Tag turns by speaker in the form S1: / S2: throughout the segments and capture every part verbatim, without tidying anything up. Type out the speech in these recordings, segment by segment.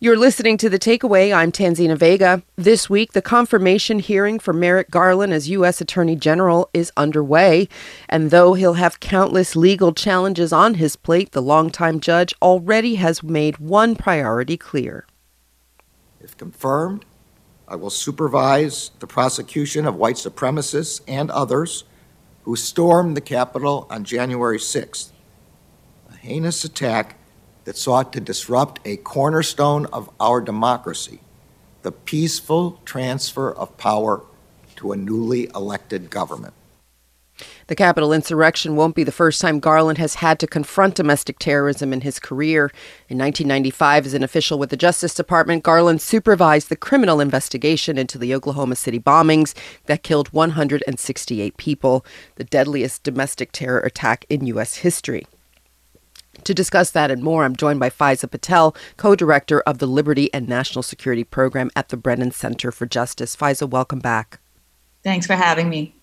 S1: You're listening to The Takeaway. I'm Tanzina Vega. This week, the confirmation hearing for Merrick Garland as U S Attorney General is underway. And though he'll have countless legal challenges on his plate, the longtime judge already has made one priority clear.
S2: If confirmed, I will supervise the prosecution of white supremacists and others who stormed the Capitol on January sixth, a heinous attack that sought to disrupt a cornerstone of our democracy, the peaceful transfer of power to a newly elected government.
S1: The Capitol insurrection won't be the first time Garland has had to confront domestic terrorism in his career. In nineteen ninety-five, as an official with the Justice Department, Garland supervised the criminal investigation into the Oklahoma City bombings that killed one hundred sixty-eight people, the deadliest domestic terror attack in U S history. To discuss that and more, I'm joined by Faiza Patel, co-director of the Liberty and National Security Program at the Brennan Center for Justice. Faiza, welcome back.
S3: Thanks for having me.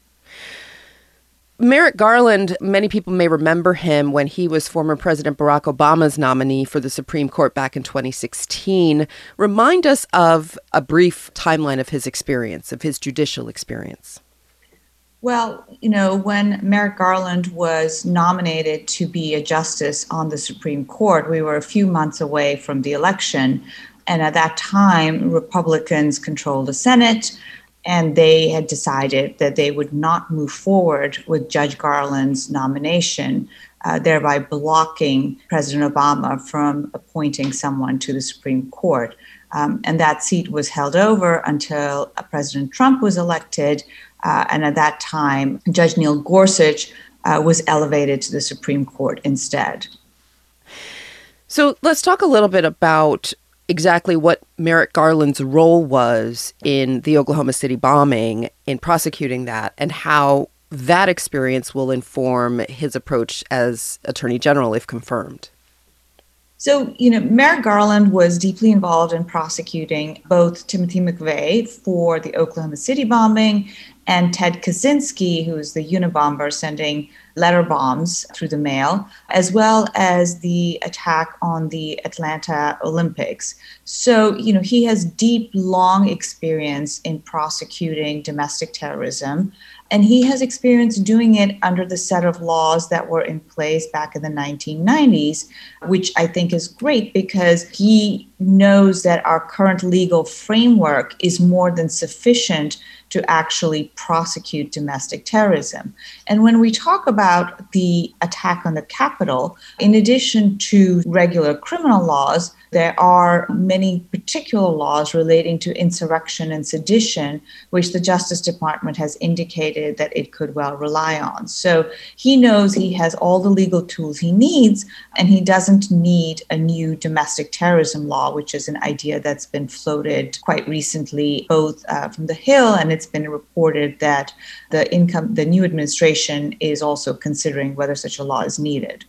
S1: Merrick Garland, many people may remember him when he was former President Barack Obama's nominee for the Supreme Court back in twenty sixteen. Remind us of a brief timeline of his experience, of his judicial experience.
S3: Well, you know, when Merrick Garland was nominated to be a justice on the Supreme Court, we were a few months away from the election. And at that time, Republicans controlled the Senate, and they had decided that they would not move forward with Judge Garland's nomination, uh, thereby blocking President Obama from appointing someone to the Supreme Court. Um, and that seat was held over until uh, President Trump was elected. Uh, and at that time, Judge Neil Gorsuch uh, was elevated to the Supreme Court instead.
S1: So let's talk a little bit about exactly what Merrick Garland's role was in the Oklahoma City bombing, in prosecuting that, and how that experience will inform his approach as Attorney General if confirmed.
S3: So, you know, Merrick Garland was deeply involved in prosecuting both Timothy McVeigh for the Oklahoma City bombing and Ted Kaczynski, who is the Unabomber sending letter bombs through the mail, as well as the attack on the Atlanta Olympics. So, you know, he has deep, long experience in prosecuting domestic terrorism. And he has experience doing it under the set of laws that were in place back in the nineteen nineties, which I think is great because he knows that our current legal framework is more than sufficient to actually prosecute domestic terrorism. And when we talk about the attack on the Capitol, in addition to regular criminal laws, there are many particular laws relating to insurrection and sedition, which the Justice Department has indicated that it could well rely on. So he knows he has all the legal tools he needs, and he doesn't need a new domestic terrorism law, which is an idea that's been floated quite recently, both uh, from the Hill, and it's been reported that the income, the new administration is also considering whether such a law is needed.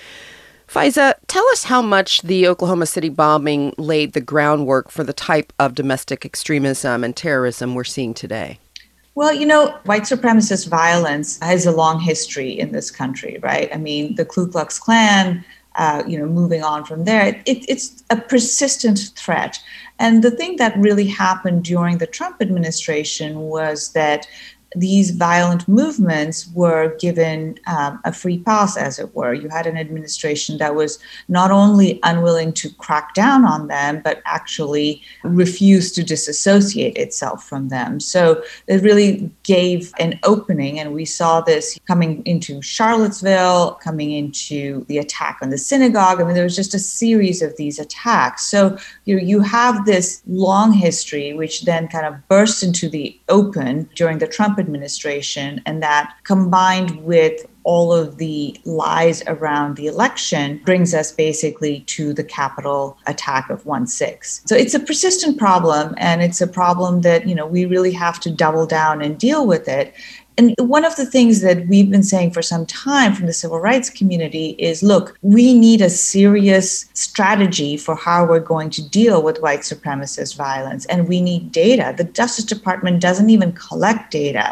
S1: Faiza, tell us how much the Oklahoma City bombing laid the groundwork for the type of domestic extremism and terrorism we're seeing today.
S3: Well, you know, white supremacist violence has a long history in this country, right? I mean, the Ku Klux Klan, uh, you know, moving on from there, it, it's a persistent threat. And the thing that really happened during the Trump administration was that these violent movements were given um, a free pass, as it were. You had an administration that was not only unwilling to crack down on them, but actually refused to disassociate itself from them. So it really gave an opening, and we saw this coming into Charlottesville, coming into the attack on the synagogue. I mean, there was just a series of these attacks. So you know, you have this long history, which then kind of burst into the open during the Trump administration, and that combined with all of the lies around the election brings us basically to the Capitol attack of one six. So it's a persistent problem, and it's a problem that, you know, we really have to double down and deal with it. And one of the things that we've been saying for some time from the civil rights community is, look, we need a serious strategy for how we're going to deal with white supremacist violence, and we need data. The Justice Department doesn't even collect data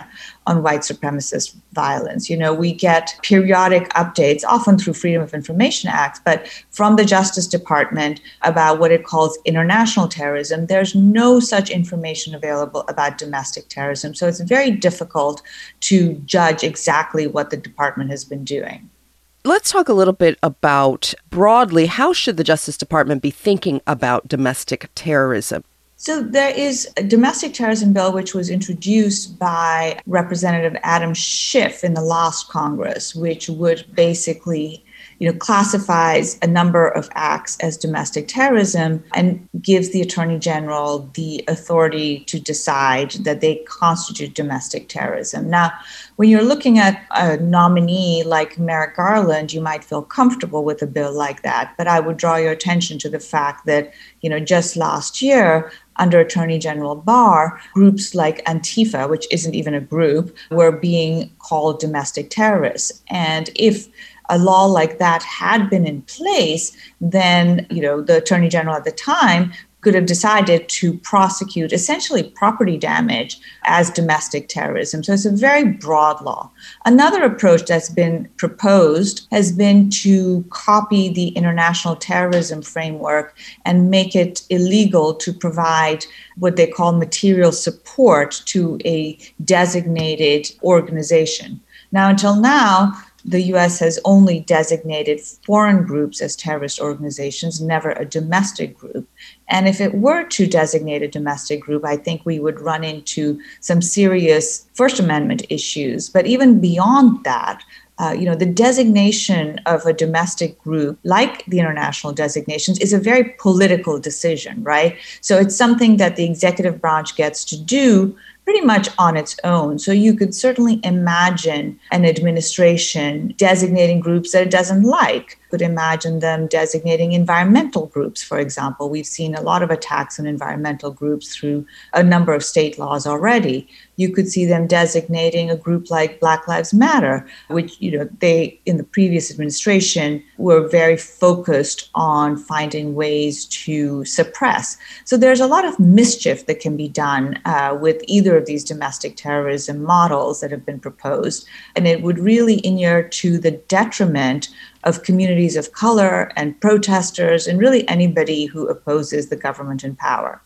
S3: on white supremacist violence. You know, we get periodic updates, often through Freedom of Information Acts, but from the Justice Department about what it calls international terrorism. There's no such information available about domestic terrorism. So it's very difficult to judge exactly what the department has been doing.
S1: Let's talk a little bit about, broadly, how should the Justice Department be thinking about domestic terrorism?
S3: So there is a domestic terrorism bill which was introduced by Representative Adam Schiff in the last Congress, which would basically, you know, classifies a number of acts as domestic terrorism and gives the Attorney General the authority to decide that they constitute domestic terrorism. Now, when you're looking at a nominee like Merrick Garland, you might feel comfortable with a bill like that. But I would draw your attention to the fact that, you know, just last year, under Attorney General Barr, groups like Antifa, which isn't even a group, were being called domestic terrorists. And if a law like that had been in place, then, you know, the Attorney General at the time could have decided to prosecute essentially property damage as domestic terrorism. So it's a very broad law. Another approach that's been proposed has been to copy the international terrorism framework and make it illegal to provide what they call material support to a designated organization. Now, until now, the U S has only designated foreign groups as terrorist organizations, never a domestic group. And if it were to designate a domestic group, I think we would run into some serious First Amendment issues. But even beyond that, Uh, you know, the designation of a domestic group, like the international designations, is a very political decision, right? So it's something that the executive branch gets to do pretty much on its own. So you could certainly imagine an administration designating groups that it doesn't like. Could imagine them designating environmental groups, for example. We've seen a lot of attacks on environmental groups through a number of state laws already. You could see them designating a group like Black Lives Matter, which, you know, they, in the previous administration, were very focused on finding ways to suppress. So there's a lot of mischief that can be done uh, with either of these domestic terrorism models that have been proposed. And it would really inure to the detriment of communities of color and protesters and really anybody who opposes the government in power.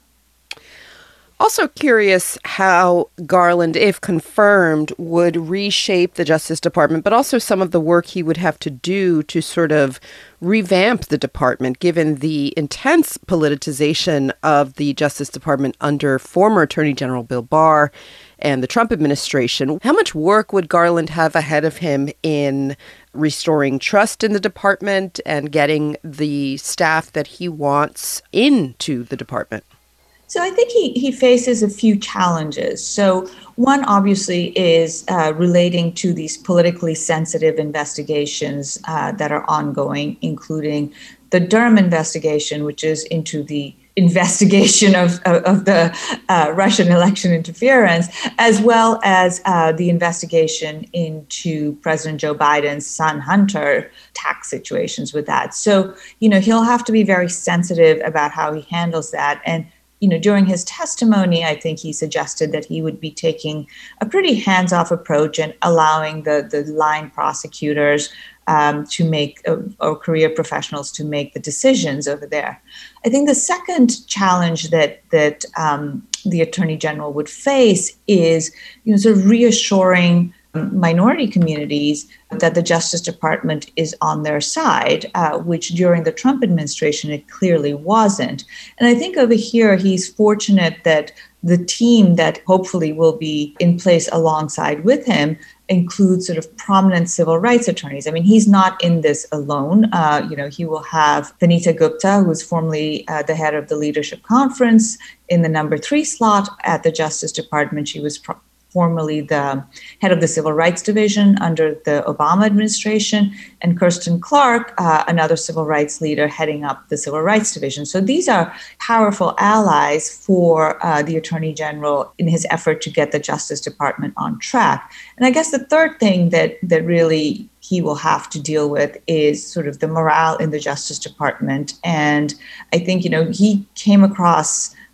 S1: Also curious how Garland, if confirmed, would reshape the Justice Department, but also some of the work he would have to do to sort of revamp the department, given the intense politicization of the Justice Department under former Attorney General Bill Barr and the Trump administration. How much work would Garland have ahead of him in restoring trust in the department and getting the staff that he wants into the department?
S3: So I think he, he faces a few challenges. So one obviously is uh, relating to these politically sensitive investigations uh, that are ongoing, including the Durham investigation, which is into the investigation of, of, of the uh, Russian election interference, as well as uh, the investigation into President Joe Biden's son Hunter tax situations with that. So, you know, he'll have to be very sensitive about how he handles that. And you know, during his testimony, I think he suggested that he would be taking a pretty hands-off approach and allowing the, the line prosecutors um, to make, uh, or career professionals to make the decisions over there. I think the second challenge that that um, the Attorney General would face is, you know, sort of reassuring minority communities that the Justice Department is on their side, uh, which during the Trump administration, it clearly wasn't. And I think over here, he's fortunate that the team that hopefully will be in place alongside with him includes sort of prominent civil rights attorneys. I mean, he's not in this alone. Uh, you know, he will have Vanita Gupta, who was formerly uh, the head of the Leadership Conference, in the number three slot at the Justice Department. She was pro- formerly the head of the Civil Rights Division under the Obama administration, and Kirsten Clark, uh, another civil rights leader heading up the Civil Rights Division. So these are powerful allies for uh, the Attorney General in his effort to get the Justice Department on track. And I guess the third thing that that really he will have to deal with is sort of the morale in the Justice Department. And I think, you know, he came across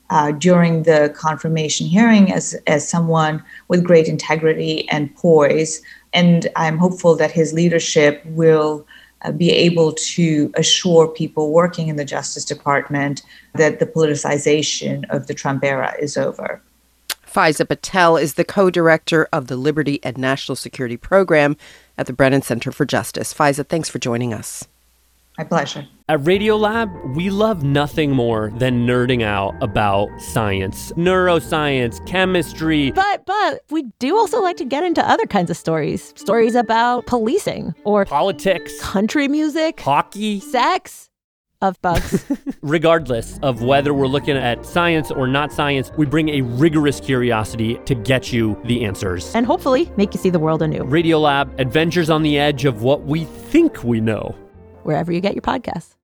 S3: uh, during the confirmation hearing as, as someone with great integrity and poise. And I'm hopeful that his leadership will uh, be able to assure people working in the Justice Department that the politicization of the Trump era is over.
S1: Faiza Patel is the co-director of the Liberty and National Security Program at the Brennan Center for Justice. Faiza, thanks for joining us.
S3: My pleasure.
S4: At Radiolab, we love nothing more than nerding out about science, neuroscience, chemistry.
S5: But but we do also like to get into other kinds of stories. Stories about policing or
S4: Politics,
S5: country music,
S4: hockey,
S5: sex. Of bugs.
S4: Regardless of whether we're looking at science or not science, we bring a rigorous curiosity to get you the answers.
S5: And hopefully make you see the world anew.
S4: Radiolab, adventures on the edge of what we think we know.
S5: Wherever you get your podcasts.